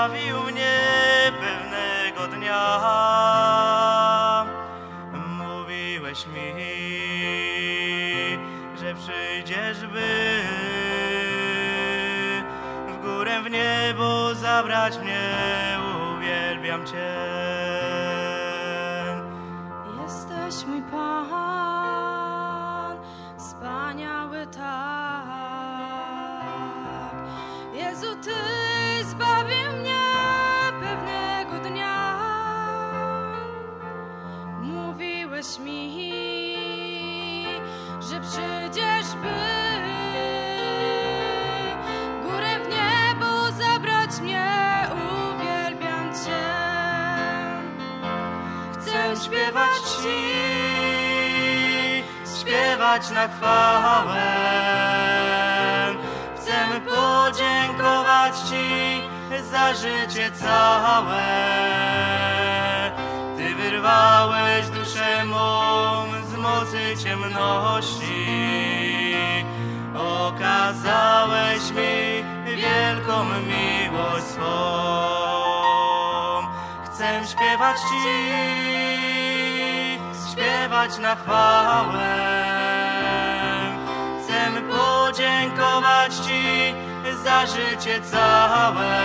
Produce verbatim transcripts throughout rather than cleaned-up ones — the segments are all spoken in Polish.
zbawił mnie pewnego dnia. Mówiłeś mi, że przyjdziesz, by w górę, w niebo zabrać mnie. Uwielbiam Cię. Jesteś mój Pan, wspaniały tak. Jezu, Ty zbawił mnie pewnego dnia. Mówiłeś mi, że przyjdziesz, by w górę, w niebo zabrać mnie. Uwielbiam Cię. Chcę śpiewać Ci, śpiewać na chwałę. Chcę podziękować Ci za życie całe. Ty wyrwałeś duszę mą z mocy ciemności. Okazałeś mi wielką miłość swą. Chcę śpiewać Ci, śpiewać na chwałę. Chcę podziękować Ci za życie całe.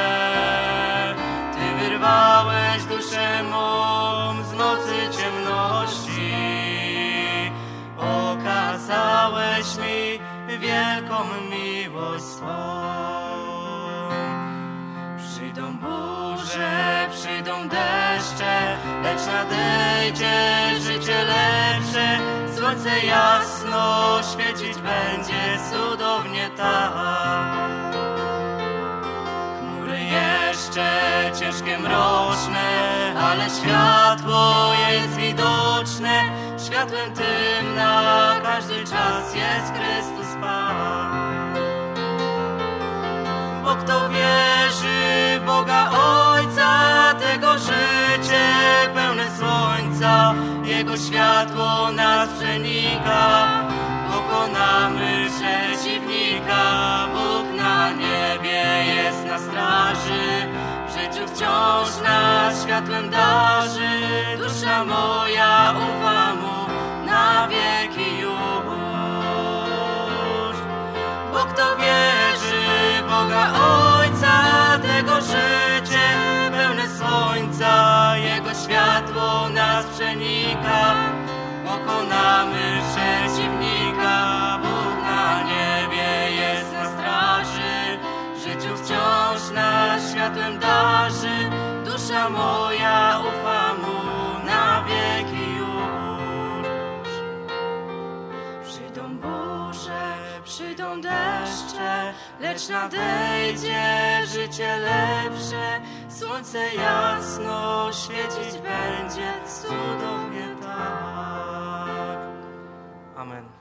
Ty wyrwałeś duszę mą z mocy ciemności. Okazałeś mi wielką miłość swą. Przyjdą burze, przyjdą deszcze, lecz nadejdzie życie lepsze. Słońce jasno świecić będzie cudownie tak. Chmury jeszcze ciężkie, mroczne, ale światło jest widoczne. Światłem tym na każdy czas jest Chrystus Pan. Bo kto wierzy w Boga Ojca, tego życie pełne słońca, Jego światło nas przenika. Pokonamy przeciwnika, Bóg na niebie jest na straży. W życiu wciąż nas światłem darzy. Dusza moja ufa Mu na wieki już. Bo kto wierzy w Boga Ojca, tego życie pełne słońca, Jego światło nas przenika. Pokonamy przeciwnika, Bóg na niebie jest na straży. W życiu wciąż nas światłem darzy. Dusza moja ufa Mu na wieki już. Przyjdą burze, przyjdą deszcze, lecz nadejdzie życie lepsze. Słońce jasno świecić będzie cudownie tak. Amen.